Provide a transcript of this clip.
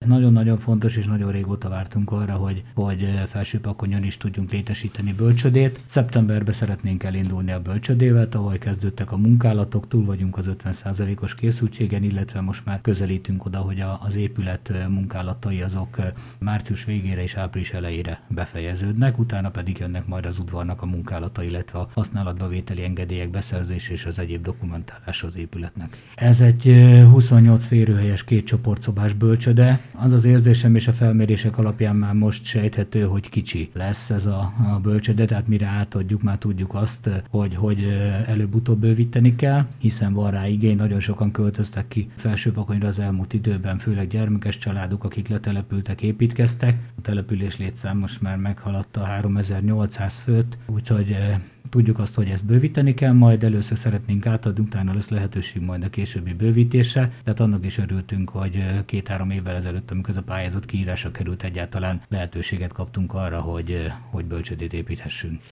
nagyon-nagyon fontos, és nagyon régóta vártunk arra, hogy Felső-Pakonyon is tudjunk létesíteni bölcsödét. Szeptemberben szeretnénk elindulni a bölcsödével, tavaly kezdődtek a munkálatok, túl vagyunk az 50%-os készültségen, illetve most már közelítünk oda, hogy az épület munkálatai azok március végére és április elejére befejeződnek, utána pedig jönnek majd az udvarnak a munkálata, illetve a használatbavételi engedélyek beszerzése és az egyéb dokumentálása az épületnek. Ez egy 28 férőhelyes, 2 csoportszobás bölcsöde. Az az érzésem és a felmérések alapján már most sejthető, hogy kicsi lesz ez a bölcsöde, tehát mire átadjuk, már tudjuk azt, hogy előbb-utóbb bővíteni kell, hiszen van rá igény, nagyon sokan költöztek ki Felső-Pakonyra az elmúlt időben, főleg gyermekes családok, akik letelepültek, építkeztek. A település létszám most már meghaladta 3800 főt, úgyhogy tudjuk azt, hogy ezt bővíteni kell, majd először szeretnénk átadni, utána lesz lehetőség majd a későbbi bővítésre, tehát annak is örültünk, hogy 2-3 évvel ezelőtt, amikor ez a pályázat kiírásra került, egyáltalán lehetőséget kaptunk arra, hogy bölcsödét építhessünk.